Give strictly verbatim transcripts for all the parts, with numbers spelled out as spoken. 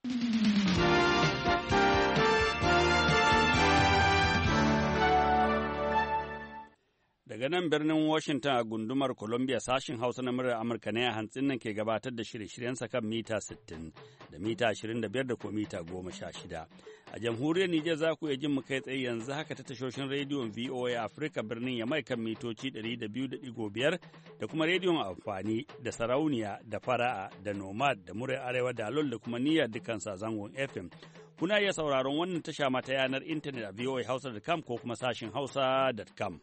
Daga nan birnin Washington a gundumar Columbia sashin Hausa na muryar Amurka ne a hantsin nan ke gabatar da shirye-shiryensa kan mita sittin da mita ashirin da biyar da kuma mita goma sha shida. A jamhuriyar Nijar za ku iya jin mu kai tsaye yanzu haka ta tashoshin rediyon V O A Africa birnin Yamai kan mitoci ɗari da biyu da ɗigo biyar da kuma rediyon amfani da sarauniya da fara'a da nomad da muryar arewa da alol da kuma niyyar dukkan zangon F M. Kuna iya sauraron wannan tasha mata yanar intanet a v o a hausa dot com ko kuma sashin hausa dot com.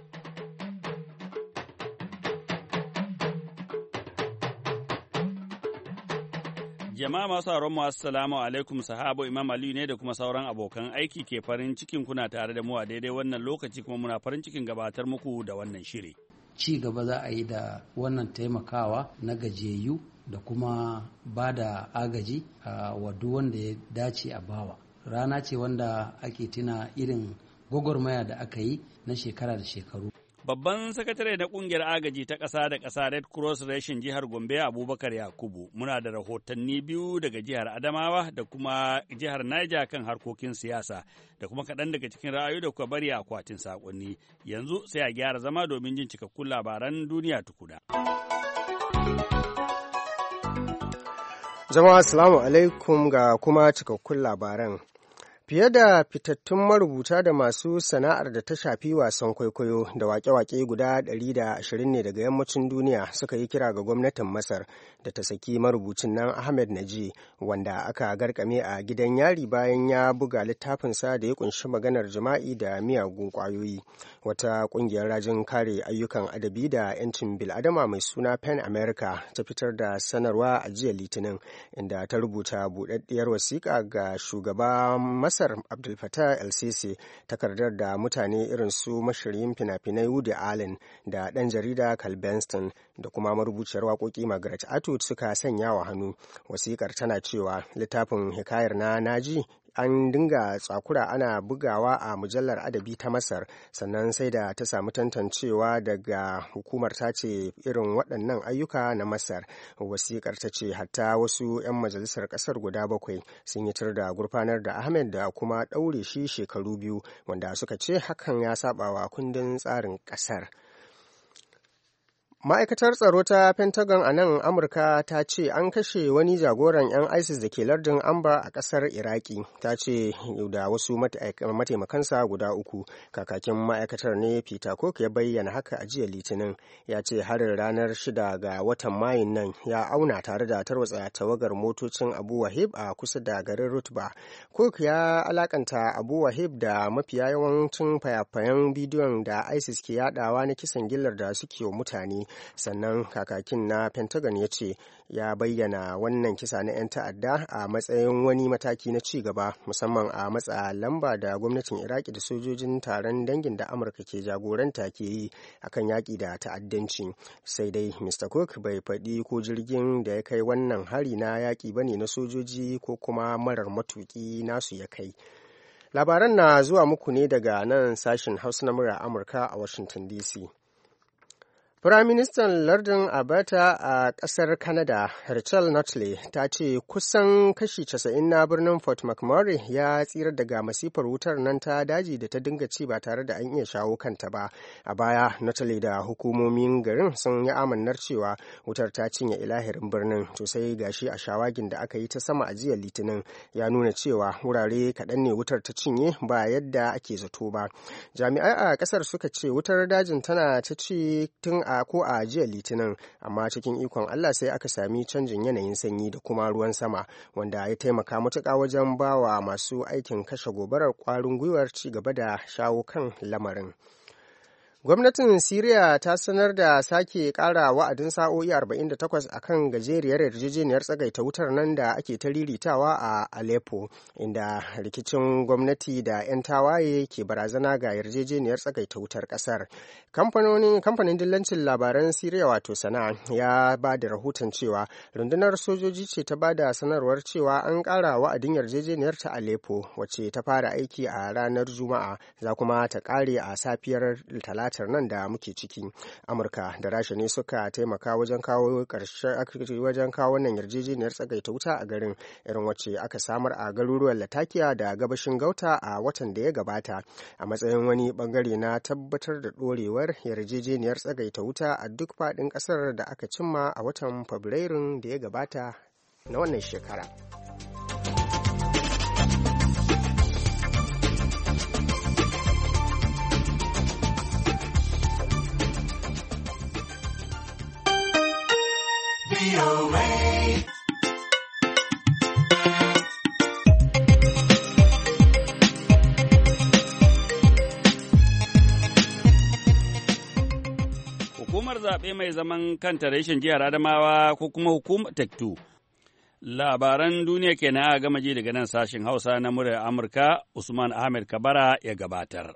Jama'a masu sauran mu assalamu alaikum, sahabo Imam Aliyu ne da kuma sauran abokan aiki ke farin cikin kuna tare da mu a daidai wannan lokaci, kuma muna farin cikin gabatar muku da wannan shiri. Ci gaba za a yi da wannan taimakawa na gajiyayyu da kuma ba da agaji a wadu wanda ya dace a bawa. Rana ce wanda ake tuna irin gwagwarmaya da aka yi na shekara da shekaru. Babban sakatare na ƙungiyar agaji ta ƙasa da ƙasa Red Cross Reshen jihar Gombe Abubakar Yakubu, muna da rahotanni biyu daga jihar Adamawa da kuma jihar Niger kan harkokin siyasa da kuma kaɗan daga cikin ra'ayoyi da kuka bari a akwatin saƙonni. Yanzu sai a gyara zama domin jin cikakkun labaran duniya tukuna. Jama'a assalamu alaikum ga kuma cikakkun labaran. Fiye da fitattun marubuta da masu sana'ar da ta shafi wasan kwaikwayo da wake-wake guda ɗari da ashirin ne daga yammacin duniya suka yi kira ga gwamnatin Masar da ta saki marubucin nan Ahmed Naji, wanda aka garkame a gidan yari bayan ya buga littafinsa da ya kunshi maganar jima'i da miyagun kwayoyi. Wata ƙungiyar rajin kare ayyukan adabi da 'yancin bil'adama mai suna Pen America ta fitar da sanarwa a jiya Litinin, inda ta rubuta buɗaɗɗiyar wasiƙa ga shugaban Masar Masar Abdul Fattah el-Sisi, takardar da mutane irin su mashiryin fina-finai Woody Allen da ɗan jarida Carl Bernstein da kuma marubuciyar waƙoƙi Margaret Atwood suka sanya wa hannu. Wasiƙar tana cewa littafin hikayar na Naji an dinga tsakura ana bugawa a mujallar adabi ta Masar, sannan sai da ta samu tantancewa daga hukumar ta ce irin waɗannan ayyuka na Masar. Wasiƙar ta ce hatta wasu 'yan majalisar ƙasar guda bakwai sun yi tar da gurfanar da Ahmed da kuma ɗaure shi shekaru biyu, wanda suka ce hakan ya saba wa kundin tsarin ƙasar. Ma'aikatar tsaro ta Pentagon a nan Amurka ta ce an kashe wani jagoran 'yan ISIS da ke lardin Amba a ƙasar Iraki. Ta ce da wasu mataimakansa guda uku. Kakakin ma'aikatar ne Peter Cook ya bayyana haka a jiya Litinin. Ya ce harin ranar shida ga watan Mayun nan ya auna tare da tarwatsa tawagar motocin Abu Wahib a kusa da garin Rutba. Cook ya alakanta Abu Wahib da mafiya yawancin fayafayen bidiyon da ISIS ke yadawa na kisan gillar da suke wa mutane. Sannan kakakin na Pentagon ya ce ya bayyana wannan kisa na 'yan ta'adda a matsayin wani mataki na ci gaba, musamman a matsa lamba da gwamnatin Iraki da sojojin taron dangin da Amurka ke jagoranta ke yi akan yaƙi da ta'addanci. Sai dai Mister Cook bai faɗi ko jirgin da ya kai wannan hari na yaƙi bane na sojoji ko kuma marar matuƙi nasu ya kai. Labaran na zuwa muku ne daga nan sashen Hausa na murar Amurka a Washington D C. Firaministan lardin Alberta a ƙasar Canada, Rachel Notley, ta ce kusan kashi casa'in na birnin Fort McMurray ya tsira daga masifar wutar nan ta daji da ta dinga ci ba tare da an iya shawo kanta ba. A baya, Notley da hukumomin garin sun yi amannar cewa wutar ta cinye ilahirin birnin, to sai gashi a shawagin da aka yi ta sama a jiya Litinin ya nuna cewa wurare kaɗan ne wutar ta cinye ba yadda ake zato ba. Jami'ai a ƙasar suka ce wutar dajin tana ta ci tun a ko a jiya Litinin, amma cikin ikon Allah sai aka sami canjin yanayin sanyi da kuma ruwan sama, wanda ya taimaka matuƙa wajen bawa masu aikin kashe gobarar ƙwarin gwiwar ci gaba da shawo kan lamarin. Gwamnatin Siriya ta sanar da sake ƙara wa'adin sa'o'i arba'in da takwas a kan gajeriyar yarjejeniyar tsagaita wutar nan da ake ta riritawa a Aleppo, inda rikicin gwamnati da 'yan tawaye ke barazana ga yarjejeniyar tsagaita wutar ƙasar. Kamfanin dillancin labaran Siriya wato Sana'a ya ba da rahoton cewa rundunar sojoji ce ta ba da sanarwar cewa an ƙara wa'adin yarjejeniyar ta Aleppo, wacce ta fara aiki a ranar Juma'a, za kuma ta ƙare a safiyar Talata talatar nan da muke ciki. Amurka da Rasha ne suka taimaka wajen kawo ƙarshe wajen kawo wannan yarjejeniyar tsagaita wuta a garin, irin wacce aka samar a garuruwan Latakia da gabashin Gauta a watan da ya gabata, a matsayin wani bangare na tabbatar da ɗorewar yarjejeniyar tsagaita wuta a duk faɗin ƙasar da aka cimma a watan Fabrairun da ya gabata na wannan shekara. Hukumar zaɓe mai zaman kanta reshen jihar Adamawa ko kuma hukumar Tektu. Labaran duniya kenan a gama ji daga nan sashen Hausa na muryar Amurka, Usman Ahmed Kabara ya gabatar.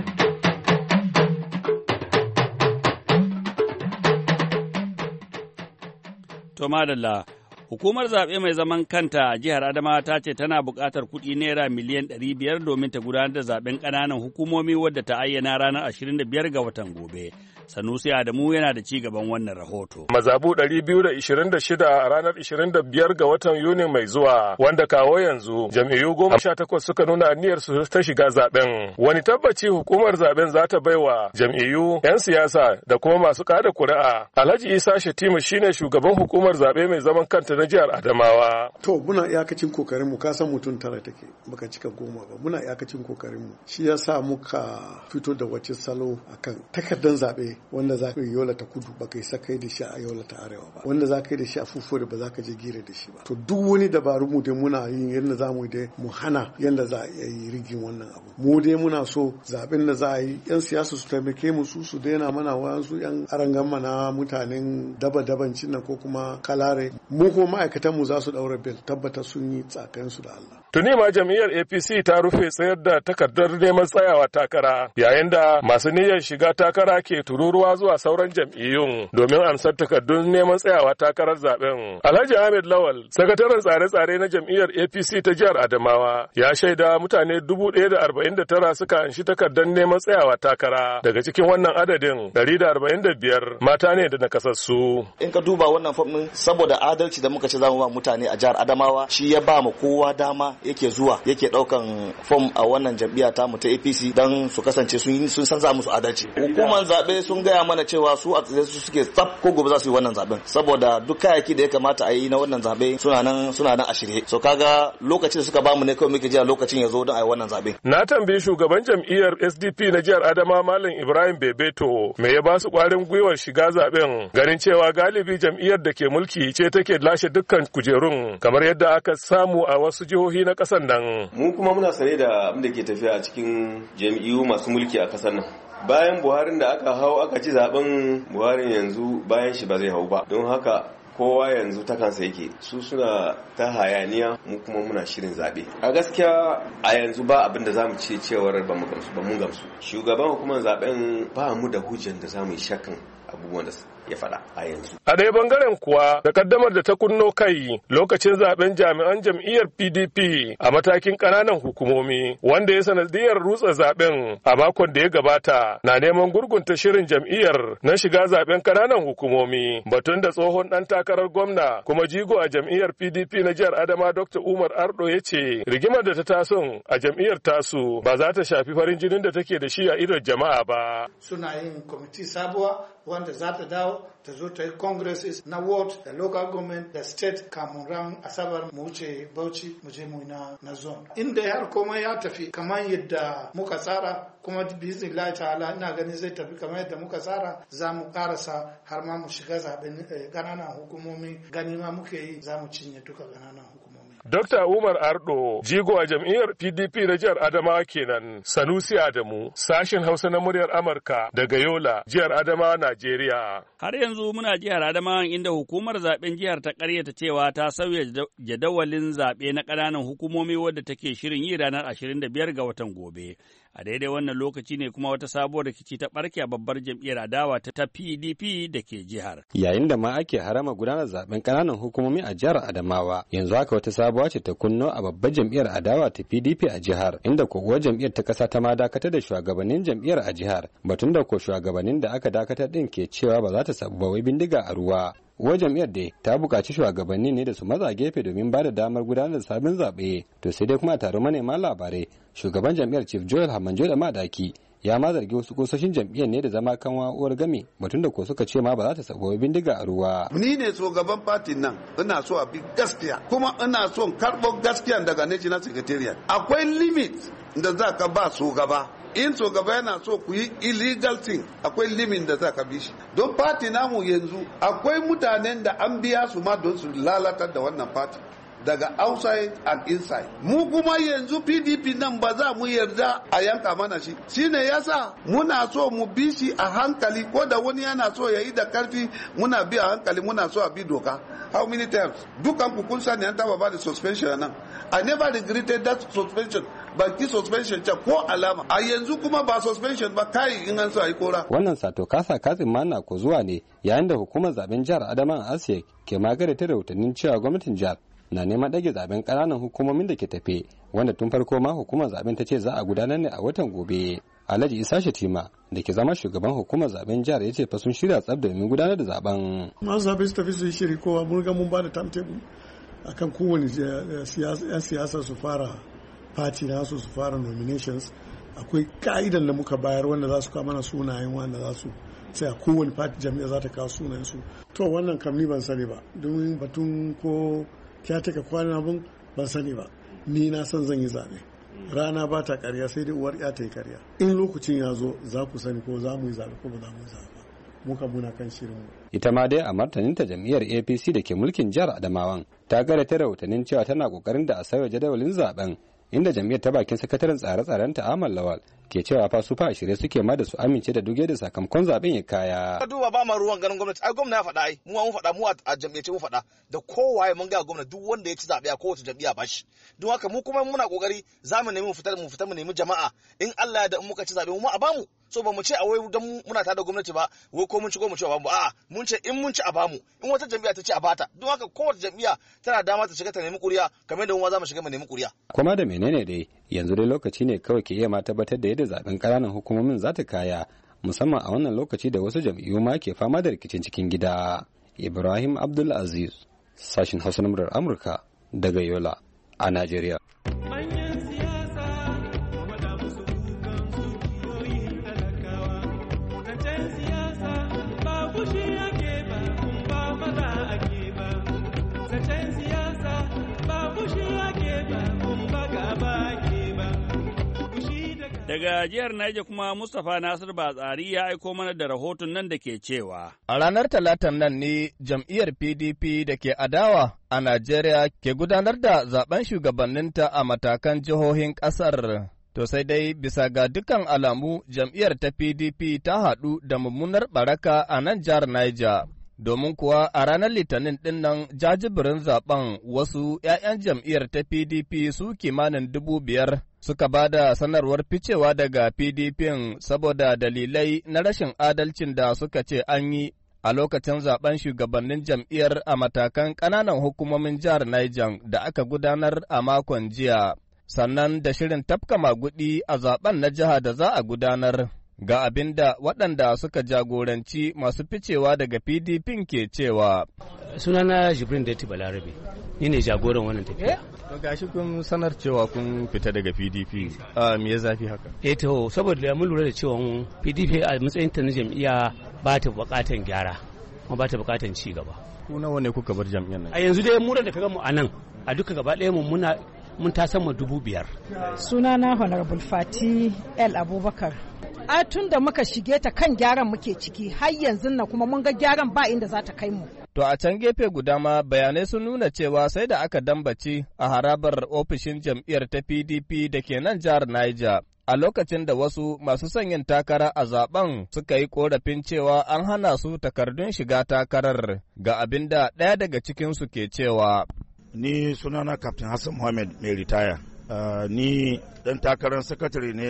To madalla, hukumar zaɓe mai zaman kanta a jihar Adamawa ta ce tana buƙatar kuɗi naira miliyan ɗari biyar domin ta gudanar da zaɓen ƙananan hukumomi wadda ta ayyana ranar ashirin da biyar ga watan gobe. Sanusi Adamu yana da ci gaban wannan rahoto. Mazabu ɗari biyu da ishirin da shida a ranar ishirin da biyar ga watan Yuni mai zuwa, wanda kawo yanzu jam'iyyu goma sha takwas suka nuna aniyar su ta shiga zaben. Wani tabbaci hukumar zaben za ta baiwa jam'iyyu, 'yan siyasa da kuma masu kada kuri'a. Alhaji Isa Shatima shine shugaban hukumar zabe mai zaman kanta na jihar Adamawa. To muna iyakacin kokarin mu, ka san mutum tara take, baka cika goma ba. Muna iyakacin kokarin mu. Shi yasa muka fito da wace salo akan takardar zabe wanda za ka yi yola ta kudu ba ka yi sakai da shi a yola ta arewa ba, wanda za ka yi da shi a fufure ba za ka je gire da shi ba. To duk wani dabaru mu dai muna yin yadda za mu dai mu hana yadda za a yi rigin wannan abu. Mu dai muna so zaben da za a yi, yan siyasa su taimake mu, su su daina mana wayansu yan arangan mana mutanen daba dabancin nan ko kuma kalare. Mu kuma ma'aikatan mu za su daura bel, tabbata sun yi tsakanin su da Allah. Tuni ma jam'iyyar A P C ta rufe tsayar da takardar neman tsayawa takara, yayin da masu niyyar shiga takara ke tururuwa zuwa sauran jam'iyyun domin amsar takardun neman tsayawa takarar zaben. Alhaji Ahmed Lawal, sakataren tsare-tsare na jam'iyyar A P C ta jihar Adamawa, ya shaida mutane dubu ɗaya da arba'in da tara suka anshi takardar neman tsayawa takara. Daga cikin wannan adadin, ɗari da arba'in da biyar mata ne da nakasassu. In ka duba wannan fom ɗin, saboda adalci da muka ce za mu ba mutane a jihar Adamawa, shi ya ba mu kowa dama yake zuwa yake ɗaukan fom a wannan jam'iyya ta mu ta A P C don su kasance sun san za musu adalci. Hukumar zaɓe sun gaya mana cewa su a tsaye su suke tsaf ko gobe za su yi wannan zaben, saboda duk kayayyaki da ya kamata a yi na wannan zabe suna nan suna nan a shirye. So kaga lokacin da suka bamu ne kawai muke jira lokacin ya zo don a yi wannan zabe. Na tambayi shugaban jam'iyyar S D P na jihar Adama Malam Ibrahim Bebeto me ya ba su kwarin gwiwar shiga zaben, ganin cewa galibi jam'iyyar da ke mulki ce take lashe dukkan kujerun kamar yadda aka samu a wasu jihohi na kasar nan. Mu kuma muna sane da abin da ke tafiya a cikin jam'iyyu masu mulki a kasar nan. Bayan Buharin da aka hau aka ci zaben Buharin, yanzu bayan shi ba zai hau ba, don haka kowa yanzu ta kansa yake, su suna ta hayaniya, mu kuma muna shirin zaɓe. A gaskiya a yanzu ba abin da zamu ce cewar ba mu gamsu ba, mun gamsu. Shugaban hukumar zaben ba mu da hujjan da zamu yi shakkan abubuwan da ya faɗa a yanzu. A ɗaya bangaren kuwa, da kaddamar da ta kunno kai lokacin zaben jami'an jam'iyyar P D P a matakin ƙananan hukumomi, wanda ya sanadiyar rutsa zaben a makon da ya gabata, na neman gurgunta shirin jam'iyyar na shiga zaben ƙananan hukumomi, batun da tsohon ɗan takarar gwamna kuma jigo a jam'iyyar P D P na jihar Adama Doctor Umar Ardo ya ce rigimar da ta taso a jam'iyyar tasu ba za ta shafi farin jinin da take da shi a idon jama'a ba. Suna yin kwamiti sabuwa wanda za ta dawo ta zo ta yi congresses na ward da local government da state kamun ran asabar mu wuce Bauchi mu je mu na na zone. Inda har komai ya tafi kamar yadda muka tsara, kuma biiznillah ta'ala ina ganin zai tafi kamar yadda muka tsara, za mu karasa har ma mu shiga zaben ƙananan hukumomi, gani ma muke yi za mu cinye duka ƙananan hukumomi. Dokta Umar Ardo, jigo a jam'iyyar P D P na jihar Adamawa kenan. Sanusi Adamu, sashen Hausa na muryar Amurka daga Yola, jihar Adamawa, Najeriya. Har yanzu muna jihar Adamawa inda hukumar zaben jihar ta ƙaryata cewa ta sauya jadawalin zaɓe na ƙananan hukumomi wadda take shirin yi ranar ashirin da biyar ga watan gobe. A daidai wannan lokaci ne kuma wata sabuwar rikici ta ɓarke a babbar jam'iyyar adawa ta P D P da ke jihar. Yayin da ma ake harama gudanar zaben ƙananan hukumomi a jihar Adamawa, yanzu haka wata sabuwa ce ta kunno a babbar jam'iyyar adawa ta P D P a jihar, inda koguwar jam'iyyar ta ƙasa ta ma dakatar da shugabannin jam'iyyar a jihar, batun da ko shugabannin da aka dakatar din ke cewa ba za ta sabu ba wai bindiga a ruwa. Uwar jam'iyyar dai ta buƙaci shugabanni ne da su maza gefe domin ba da damar gudanar da sabon zaɓe, to sai dai kuma a taron manema labarai shugaban jam'iyyar Chief Joel Hamanjo da Madaki ya ma zargi wasu kusoshin jam'iyyar ne da zama kanwa uwar game, batun da ko suka ce ma ba za ta sabo bindiga a ruwa. Ni ne shugaban fatin nan, ina so a bi gaskiya kuma ina so karɓo gaskiya daga National Secretariat. Akwai limit da za ka ba shugaba. In shugaba yana so ku yi illegal thing, akwai limit da za ka bi shi. Don fati namu yanzu akwai mutanen da an biya su ma don su lalatar da wannan fati. Daga outside and inside. Mu kuma yanzu P D P nan ba za mu yarda a yanka mana shi. Shine yasa muna so mu bi shi a hankali, ko da wani yana so ya yi da karfi muna bi a hankali, muna so a bi doka. How many times? Dukan ku kun sani an taba ba da suspension nan. I never regretted that suspension. Ba ki suspension ce ko alama. A yanzu kuma ba suspension ba, kai in an so a yi kora. Wannan sato kasa katsin mana ko zuwa ne yayin da hukumar zaben jihar Adamawa Asiya ke magare ta rahotannin cewa gwamnatin jihar na neman ɗage zaben ƙananan hukumomin da ke tafe, wanda tun farko ma hukumar zaben ta ce za a gudanar ne a watan gobe. Alhaji Isa Shatima da ke zama shugaban hukumar zaben jihar ya ce fa sun shirya tsab domin gudanar da zaben. Masu zabe su tafi su yi shiri, kowa mun ga mun ba da timetable akan kowane yan siyasa su fara party na su su fara nominations. Akwai ka'idan da muka bayar wanda za su kawo mana sunayen wanda za su sai a kowane party jami'a za ta kawo sunayen su. To wannan kam ni ban sani ba, domin batun ko kya taka kwanan abin ban sani ba. Ni na san zan yi zabe. Rana ba ta karya sai dai uwar ya ta yi karya. In lokacin ya zo za ku sani ko za mu yi zabe ko ba za mu yi zabe ba. Muka muna kan shirin mu. Ita ma dai a martaninta jam'iyyar A P C da ke mulkin jihar Adamawan ta gara ta rahotannin cewa tana kokarin da a sauya jadawalin zaben, inda jam'iyyar ta bakin sakataren tsare-tsaren ta Amal Lawal ke cewa fa su fa shirye suke ma da su amince da duge da sakamakon zaben ya kaya. Ka duba ba ma ruwan ganin gwamnati, ai gwamnati ya faɗa, ai mu mun faɗa, mu a jam'iyyar mu faɗa da kowaye mun ga gwamnati duk wanda ya ci zabe a kowace jam'iyya ba shi. Don haka mu kuma muna kokari za mu nemi mu fitar mu fitar mu nemi jama'a, in Allah ya da muka ci zabe mu a bamu. So ba mu ce a wai dan muna tare da gwamnati ba wai ko mun ci ko mu ci ba mu, a'a mun ce in mun ci a bamu, in wata jam'iyya ta ci a bata. Don haka kowace jam'iyya tana dama ta shiga ta nemi kuriya kamar da mu ma za mu shiga mu nemi kuriya. Kuma da menene dai yanzu dai lokaci ne kawai ke iya ma tabbatar da yadda zaben ƙananan hukumomin za ta kaya, musamman a wannan lokaci da wasu jam'iyyu ma ke fama da rikicin cikin gida. Ibrahim Abdul Aziz, sashin Hausa na murar Amurka daga Yola a Najeriya. Daga jihar Niger kuma Mustapha Nasir Batsari ya aiko mana da rahoton nan da ke cewa. A ranar Talatan nan ne jam'iyyar P D P da ke adawa a Najeriya ke gudanar da zaben shugabanninta a matakan jihohin ƙasar. To sai dai bisa ga dukkan alamu jam'iyyar ta P D P ta haɗu da mummunar ɓaraka a nan jihar Niger. Domin kuwa a ranar Litinin ɗin nan jajibirin zaben wasu ‘ya'yan jam'iyyar ta P D P su kimanin dubu biyar suka ba da sanarwar ficewa daga P D P saboda dalilai na rashin adalcin da suka ce an yi a lokacin zaben shugabannin jam'iyyar a matakan ƙananan hukumomin jihar Niger da aka gudanar a makon jiya, sannan da shirin tafka magudi a zaben na jiha da za a gudanar. Ga abin da waɗanda suka jagoranci masu ficewa daga P D P ke cewa. Sunana Jibrin Datti Balarabe, ni ne jagoran wannan tafiya. To gashi kun sanar cewa kun fita daga P D P, uh, me ya zafi haka? Eh to, saboda mun lura da cewa P D P a matsayin ta na jam'iyya ba ta buƙatan gyara, kuma ba ta buƙatan ci gaba. Ku nawa ne kuka bar jam'iyyar nan? A yanzu dai mu da kaga mu a nan, a duka gaba ɗaya mu muna mun ta sama dubu biyar. Sunana Honorable Fati El Abubakar. A tun da muka shige ta kan gyaran muke ciki, har yanzu na kuma mun ga gyaran ba inda za ta kai mu. To a can gefe guda ma bayanai sun nuna cewa sai da aka dambaci a harabar ofishin jam'iyyar ta P D P da ke nan jihar Niger a lokacin da wasu masu son yin takara a zaben suka yi korafin cewa an hana su takardun shiga takarar, ga abin da ɗaya daga cikinsu ke cewa. Ni sunana Captain Hassan Mohammed mai ritaya. Uh, ni ɗan takarar sakatare ne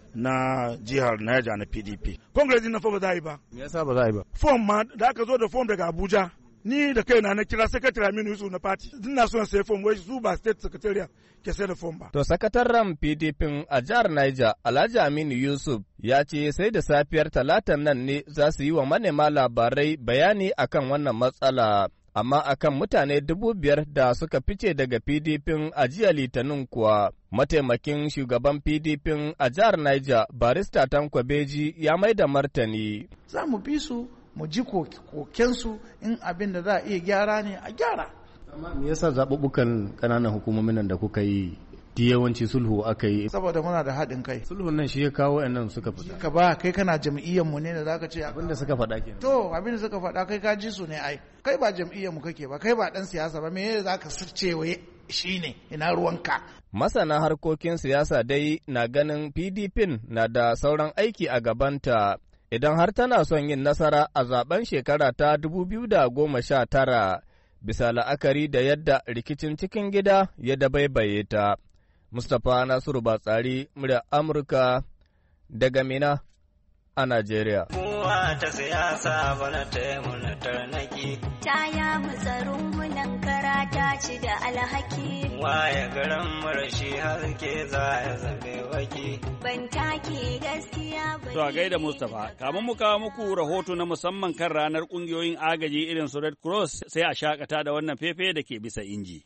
na jihar Niger na P D P. Congress din na fa ba za a yi ba. Me yasa ba za a yi ba? Form ma da aka zo da form daga Abuja. Ni da kaina na kira secretary Aminu Yusuf na party. Ina son sai form wai su ba state secretariat ke sai da form ba. To sakataren P D P a jihar Niger Alhaji Aminu Yusuf ya ce sai da safiyar talatan nan ne za su yi wa manema labarai bayani akan wannan matsala. Amma akan mutane dubu biyar da suka fice daga P D P a jiya Litinin kuwa, mataimakin shugaban P D P a jihar Niger, Barista Tanko Beji ya mai da martani. Za mu bi su, mu ji kokensu in abin da za a iya gyara ne a gyara. Amma me yasa zaɓuɓɓukan ƙananan hukumomin nan da kuka yi yawanci sulhu aka yi? Saboda muna da haɗin kai. Sulhun nan shi ya kawo nan suka fita. Ka ba kai kana jam'iyyar mu ne da zaka ce abin da suka faɗa kenan. To abin da suka faɗa kai ka ji su ne ai. Kai ba jam'iyyar mu kake ba, kai ba dan siyasa ba, me ne zaka ce wai shine ina ruwanka. Masana harkokin siyasa dai na ganin P D P na da sauran aiki a gabanta idan har tana son yin nasara a zaben shekara ta dubu biyu da goma sha tara bisa la'akari da yadda rikicin cikin gida ya dabaibaye ta. Mustapha Nasiru Batsari, murya Amurka daga Mina a Najeriya. Kowa ta siyasa bana ta yi muna tarnaki. Ta ya mutsarin munan kara ta ci da alhaki. Waye garin marashi haske za ya zabe waki. Ban take gaskiya ba. To a gaida Mustapha, kamun mu kawo muku rahoto na musamman kan ranar kungiyoyin agaji irin su Red Cross sai a shakata da wannan fefe da ke bisa inji.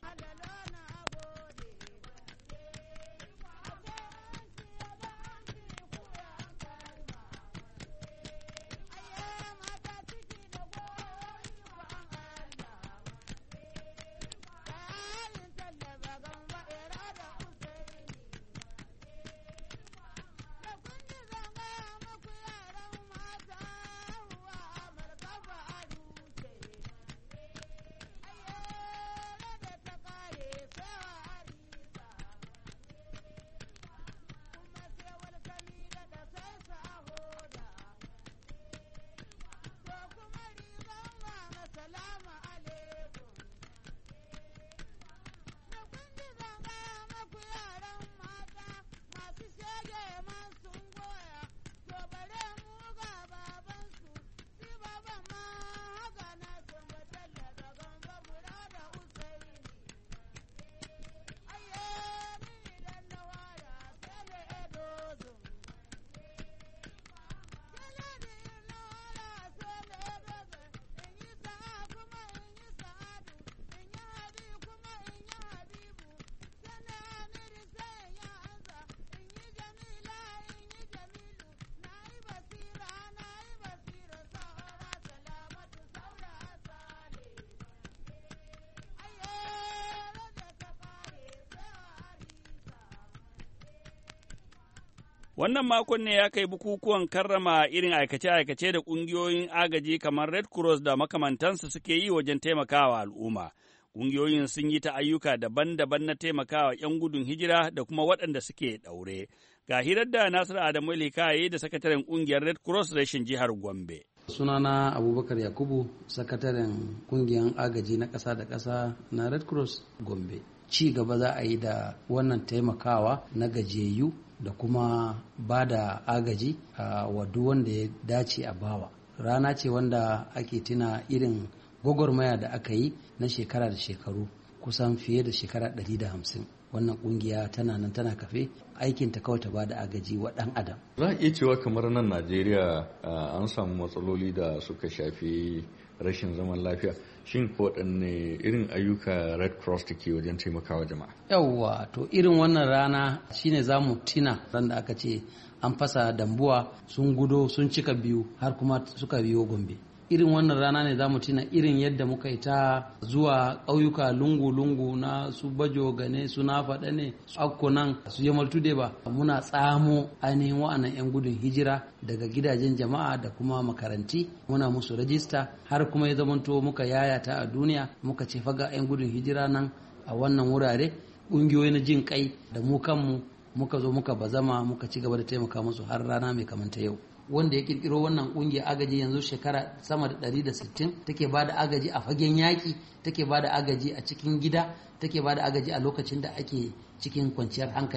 Wannan makon ne ya kai bukukuwan karrama irin aikace-aikace da ƙungiyoyin agaji kamar Red Cross da makamantansu suke yi wajen taimakawa al'umma. Ƙungiyoyin sun yi ta ayyuka daban-daban na taimakawa ‘yan gudun hijira da kuma waɗanda suke ɗaure. Ga hirar da Nasiru Adamu Likayi da sakataren ƙungiyar Red Cross reshen jihar Gombe. Sunana Abubakar Yakubu, sakataren ƙungiyar agaji na ƙasa da ƙasa na Red Cross Gombe. Ci gaba za a yi da wannan taimakawa na gajiyayyu da kuma ba da agaji a wa duk wanda ya dace a bawa. Rana ce wanda ake tuna irin gwagwarmaya da aka yi na shekara da shekaru, kusan fiye da shekara ɗari da hamsin. Wannan kungiya tana nan tana kafe, aikinta kawai ta ba da agaji wa ɗan adam. Za a iya cewa kamar nan Najeriya an samu matsaloli da suka shafi rashin zaman lafiya. Shin waɗanne irin ayyuka Red Cross take wajen taimakawa jama'a? Yawwa, to irin wannan rana shine za mu tina ran da aka ce an fasa Dambuwa sun gudo sun cika biyu har kuma suka biyo Gombe. Irin wannan rana ne za mu tina irin yadda muka yi ta zuwa ƙauyuka lungu-lungu na su Bajo Gane, su Nafaɗa ne, su Akko nan, su Yamal Tude ba. Muna tsamo ainihin wa'annan 'yan gudun hijira daga gidajen jama'a da kuma makaranti. Muna musu rajista har kuma ya zamanto muka yayata a duniya muka ce faga 'yan gudun hijira nan a wannan wurare. Ƙungiyoyi na jin kai da mu kanmu muka zo muka bazama muka ci gaba da taimaka musu har rana mai kamanta yau. Wanda ya kirkiro wannan kungiyar agaji yanzu shekara sama da ɗari da sittin take ba da agaji a fagen yaƙi, take ba da agaji a cikin gida, take ba da agaji a lokacin da ake cikin kwanciyar hankali.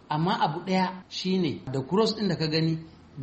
amma abu ɗaya shine da cross ɗin da ka gani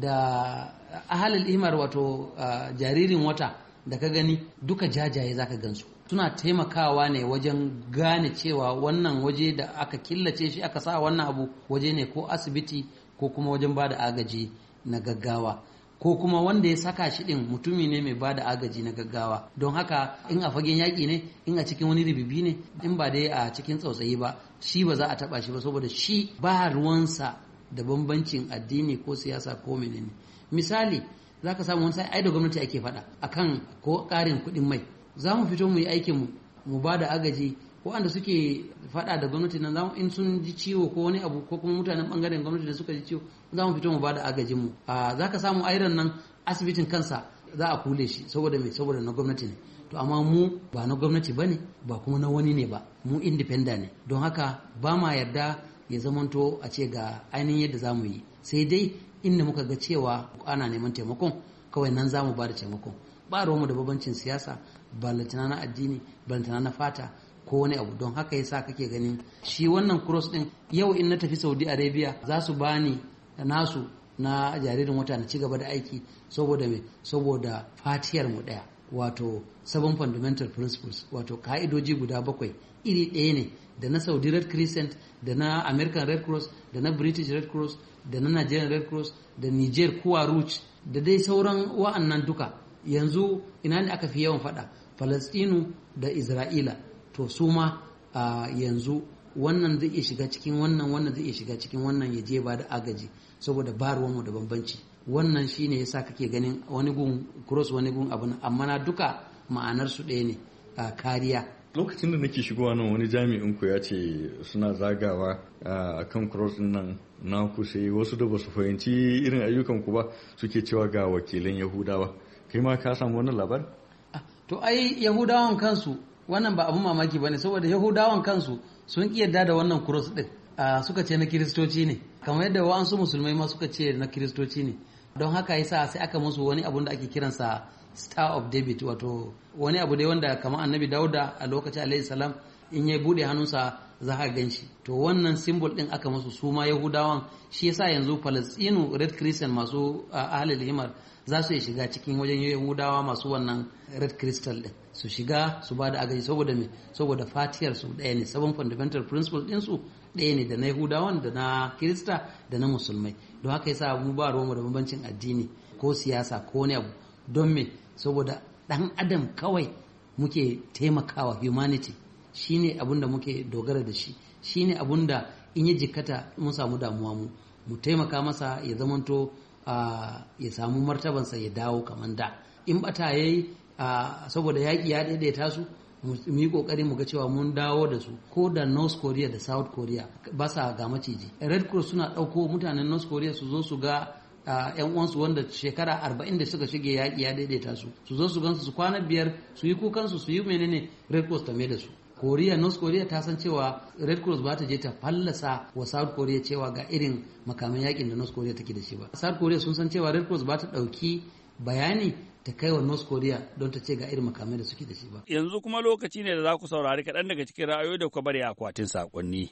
da ahalil ihmar wato uh, jaririn wata da ka gani duka jajaye zaka gansu suna taimakawa ne wajen gane cewa wannan waje da aka killace shi aka sa wannan abu waje ne ko asibiti ko kuma wajen bada agaji na gaggawa ko kuma wanda ya saka shi din mutumi ne mai bada agaji na gaggawa don haka in a fagen yaƙi ne in a cikin wani ribibi ne in ba dai a cikin tsautsayi ba shi ba za a taba shi ba saboda shi ba ruwansa da bambancin addini ko siyasa ko menene misali za ka samu wani sai ai da gwamnati ake faɗa akan ko ƙarin kuɗin mai za mu fito mu yi aikin mu mu ba da agaji ko wanda suke faɗa da gwamnati nan za mu in sun ji ciwo ko wani abu ko kuma mutanen bangaren gwamnati da suka ji ciwo za mu fito mu ba da agajin mu a za ka samu airan nan asibitin kansa za a kule shi saboda me saboda na gwamnati ne to amma mu ba na gwamnati bane ba kuma na wani ne ba mu independent ne don haka ba ma yarda ya zamanto a ce ga ainihin yadda za mu yi sai dai inda muka ga cewa ana neman taimakon kawai nan za mu ba da taimakon ba ruwanmu da babancin siyasa balantana na addini balantana na fata ko wani abu don haka yasa kake ganin shi wannan cross din yau in na tafi Saudi Arabia za su bani nasu na jaririn wata na ci gaba da aiki saboda me saboda fatiyar mu daya wato seven fundamental principles wato ka'idoji guda bakwai iri ɗaya ne da na Saudi Red Crescent da na American Red Cross da na British Red Cross da na Nigerian Red Cross da Niger Kuwa Rouge da dai sauran wa'annan duka yanzu ina ne aka fi yawan faɗa Falastinu da Isra'ila to su ma yanzu wannan zai iya shiga cikin wannan wannan zai iya shiga cikin wannan ya je ba da agaji saboda ba ruwanmu da bambanci wannan shine yasa kake ganin wani gun cross wani gun abu amma na duka ma'anar su ɗaya ne a kariya lokacin da nake shigowa nan wani jami'in ku ya ce suna zagawa a kan cross din nan na ku sai wasu da basu fahimci irin ayyukan ku ba suke cewa ga wakilan yahudawa kai ma ka samu wannan labarin to ai yahudawan kansu wannan ba abun mamaki bane saboda yahudawan kansu sun ki yarda da wannan cross din suka ce na kiristoci ne kamar yadda wa'ansu musulmai ma suka ce na kiristoci ne don haka yasa sai aka musu wani abun da ake kiransa Star of David wato wani abu dai wanda kamar annabi Dauda a lokacin alaihi salam in ya bude hannunsa za ka gan shi to wannan symbol din aka musu su ma yahudawan shi yasa yanzu Palestinu Red Crescent masu ahlul himar za su iya shiga cikin wajen yahudawa masu wannan red crystal din su shiga su ba da agaji saboda me saboda fatiyar su ɗaya ne seven fundamental principles din su ɗaya ne da na yahudawan da na kirista da na musulmai don haka yasa mu ba ruwanmu da bambancin addini ko siyasa ko wani abu don me saboda ɗan adam kawai muke taimakawa humanity shine abun da muke dogara da shi shine abun da in ya jikkata mun samu damuwa mu mu taimaka masa ya zamanto Uh, ya samu martabansa ya dawo kamar da in bata yayi uh, saboda yaƙi ya daidaita su mu yi ƙoƙari mu ga cewa mun dawo da su ko da North Korea da South Korea ba sa ga maciji Red Cross suna ɗauko mutanen North Korea su zo su ga yan uh, uwansu wanda shekara arba'in da suka shige yaƙi ya daidaita su su zo su gansu su kwana biyar su yi kukansu su yi menene Red Cross ta mai da su Korea North Korea ta san cewa Red Cross ba ta je ta fallasa wa South Korea cewa ga irin makaman yakin da North Korea take da shi ba. South Korea sun san cewa Red Cross ba ta dauki bayani ta kai wa North Korea don ta ce ga irin makamai da suke da shi ba. Yanzu kuma lokaci ne da za ku saurari kaɗan daga cikin ra'ayoyi da kuka bari a akwatin saƙonni.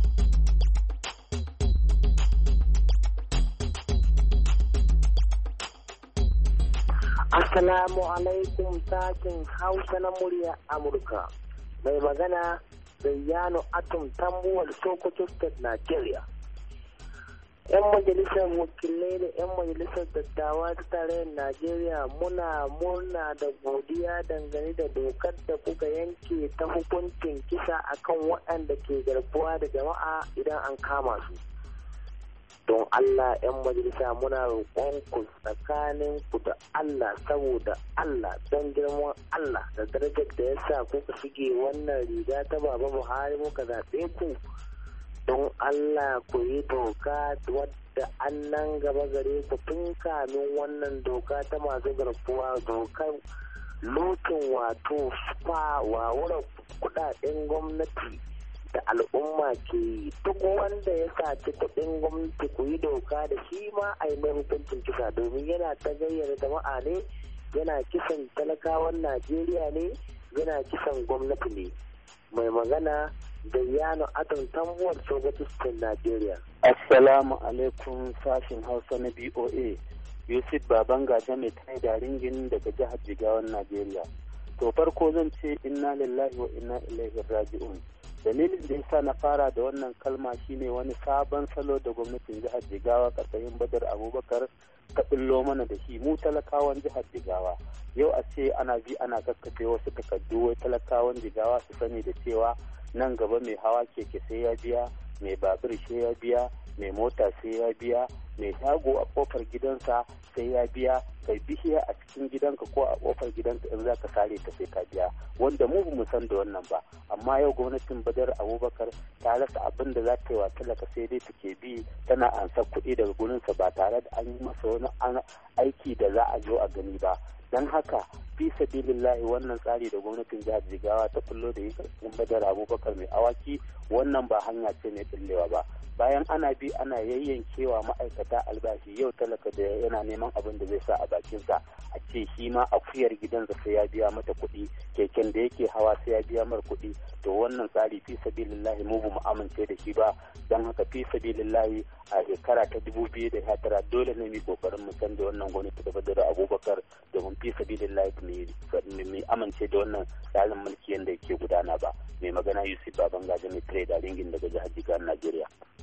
Assalamu alaikum sakin Hausa na murya Amurka. Mai magana Zayyano Atom Tambuwal Sokoto State, Nigeria. 'Yan majalisar wakilai da 'yan majalisar dattawa ta tarayyar Najeriya muna murna da godiya dangane da dokar da kuka yanke ta hukuncin kisa akan waɗanda ke garkuwa da jama'a idan an kama su. Don Allah 'yan majalisa muna roƙonku tsakanin ku da Allah saboda Allah don girman Allah da darajar da ya sa kuka shige wannan riga ta Baba Buhari muka zaɓe ku. Don Allah ku yi doka wadda an nan gaba gare ku tun kamin wannan doka ta masu garkuwa dokar lokin wato spa wawurar kudaden gwamnati da al'umma ke yi duk wanda ya saci kuɗin gwamnati ku yi doka da shi ma a yi mai hukuncin kisa domin yana ta gayyar jama'a ne yana kisan talakawan Najeriya ne yana kisan gwamnati ne mai magana da Yano Adam Tambuwar Sokoto State, Najeriya. Assalamu alaikum sashin Hausa na B O A. Yusuf Babanga mai tai da ringin daga jihar Jigawan Najeriya. To farko zan ce inna lillahi wa inna ilaihi raji'un. Dalilin da yasa na fara da wannan kalma shine wani sabon salo da gwamnatin jihar Jigawa karkashin Badar Abubakar ta billo mana da shi mu talakawan jihar Jigawa. Yau a ce ana bi ana kakkafe wasu takardu wai talakawan Jigawa su sani da cewa nan gaba mai hawa keke sai ya biya, mai babur sai ya biya, mai mota sai ya biya, mai shago a kofar gidansa sai ya biya, kai bishiya a cikin gidanka ko a kofar gidanka in za ka sare ta sai ka biya, wanda mu mu san da wannan ba. Amma yau gwamnatin Badar Abubakar ta rasa abin da za ta yi wa talaka sai dai take bi tana ansa kuɗi daga gurinsa ba tare da an yi masa wani aiki da za a zo a gani ba. Don haka fi sabilillahi wannan tsari da gwamnatin jihar Jigawa ta kullo da yi karkashin Badar Abubakar mai awaki wannan ba hanya ce mai billewa ba. Bayan ana bi ana yayyankewa ma'aikata albashi yau talaka da yana neman abin da zai sa a bakinsa a ce shi ma akuyar gidansa sai ya biya mata kuɗi, keken da yake hawa sai ya biya mar kuɗi. To wannan tsari fi sabilillahi mu ba mu amince da shi ba. Don haka fi sabilillahi a shekara ta dubu biyu da tara dole ne mu kokarin mu san da wannan gwamnati da Badar Abubakar domin fi sabilillahi mu amince da wannan tsarin mulki yadda yake gudana ba. Mai magana Yusuf Babanga mai tare da ringin daga jihar Jigawa Najeriya.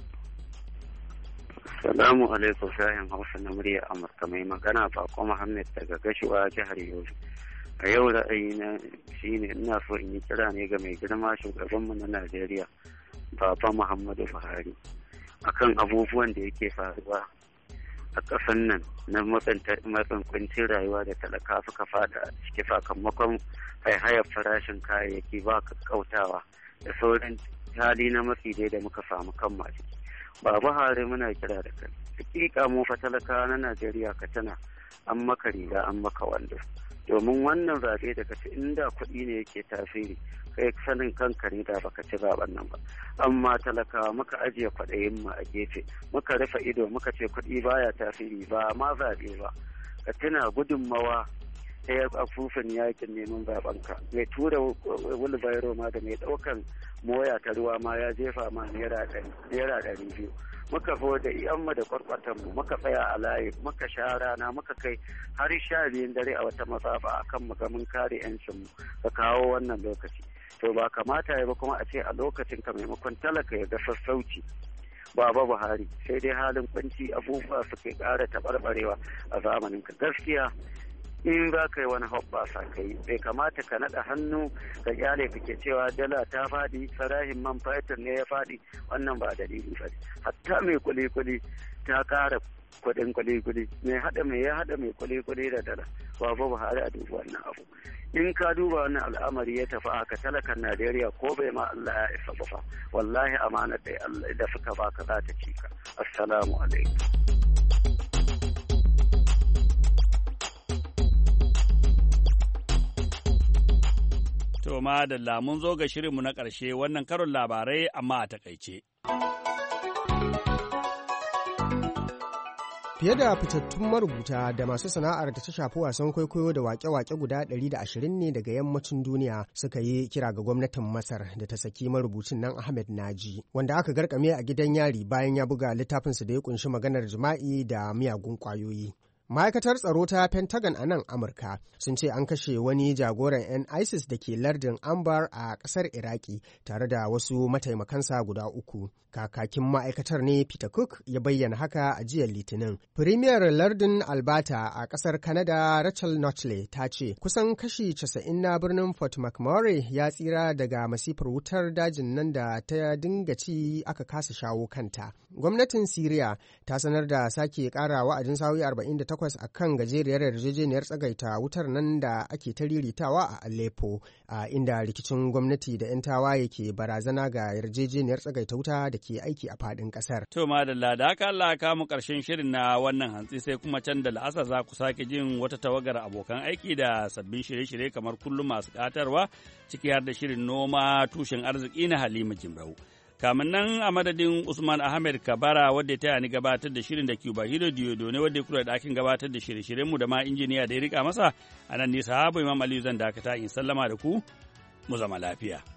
Salamu alaikum shahin Hausa na murya Amurka, mai magana Bako Muhammad daga Gashuwa jihar Yobe. A yau ra'ayina shine ina so in yi kira ne ga mai girma shugabanmu na Najeriya Baba Muhammadu Buhari akan abubuwan da yake faruwa a ƙasar nan na matsankwancin rayuwa da talaka suka fada a ciki sakamakon haihayar farashin kayayyaki ba kakkautawa da sauran hali na matsi dai da muka samu kanmu a ciki. Ba Buhari muna kira da kai. Hakika mu fa talaka na Najeriya ka tana an maka riga an maka wando. Domin wannan zaɓe da kace inda kuɗi ne yake tasiri kai sanin kanka ne da baka ci zaben nan ba. Amma talaka muka ajiye kwaɗayin mu a gefe muka rufe ido muka ce kuɗi baya tasiri ba ma zaɓe ba. Ka tuna gudunmawa ta afufin yakin neman zaɓenka mai tura wulbairo ma da mai ɗaukan moya ta ruwa ma ya jefa ma naira ɗari biyu. Muka zo da iyanmu da kwarkwatanmu muka tsaya a layi muka sha rana muka kai har sha biyun dare a wata matsafa a kan magamin kare yancinmu ka kawo wannan lokaci. To ba kamata ya ba kuma a ce a lokacin ka maimakon talaka ya ga sassauci. Baba Buhari sai dai halin kwanci abubuwa suke ƙara taɓarɓarewa a zamanin ka gaskiya. In za ka yi wani hoɓɓasa ka yi bai kamata ka naɗa hannu ka kyale kake cewa dala ta faɗi farahin man fetur ne ya faɗi wannan ba dalili ba ne. Hatta mai kuli-kuli ta ƙara kuɗin kuli-kuli mai haɗa mai ya haɗa mai kuli-kuli da dala babu Buhari a duba wannan abu. In ka duba wannan al'amari ya tafi haka talakan Najeriya ko bai ma Allah ya isa ba wallahi amanar da Allah da suka baka za ta ci ka. Assalamu alaikum. To madalla mun zo ga shirinmu na ƙarshe wannan karon labarai amma a takaice. Fiye da fitattun marubuta da masu sana'ar da ta shafi wasan kwaikwayo da wake-wake guda ɗari da ashirin ne daga yammacin duniya suka yi kira ga gwamnatin Masar da ta saki marubucin nan Ahmed Naji, wanda aka garkame a gidan yari bayan ya buga littafinsa da ya kunshi maganar jima'i da miyagun ƙwayoyi. Ma'aikatar tsaro ta Pentagon a nan Amurka sun ce an kashe wani jagoran 'yan ISIS da ke lardin Anbar a ƙasar Iraki tare da wasu mataimakansa guda uku. Kakakin ma'aikatar ne Peter Cook ya bayyana haka a jiya Litinin. Firimiyar lardin Alberta a ƙasar Canada Rachel Notley ta ce kusan kashi casa'in na birnin Fort McMurray ya tsira daga masifar wutar dajin nan da ta dinga ci aka kasa shawo kanta. Gwamnatin Syria ta sanar da sake ƙara wa'adin sa'o'i arba'in da takwas a kan gajeriyar yarjejeniyar tsagaita wutar nan da ake ta riritawa a Aleppo, a inda rikicin gwamnati da 'yan tawaye ke barazana ga yarjejeniyar tsagaita wuta da ke aiki a faɗin ƙasar. To madalla da haka Allah ka mu ƙarshen shirin na wannan hantsi sai kuma can da la'asar za ku sake jin wata tawagar abokan aiki da sabbin shirye-shirye kamar kullum masu ƙatarwa ciki har da shirin noma tushen arziki na Halima Jimrau. Kamin nan a madadin Usman Ahmed Kabara wadda ya taya ni gabatar da shirin da Cuba Hiro Diodo ne wadda ya kula da ɗakin gabatar da shirye-shiryenmu da ma injiniya da ya rika masa a nan nisa habu Imam Aliyu zan dakata in sallama da ku mu zama lafiya.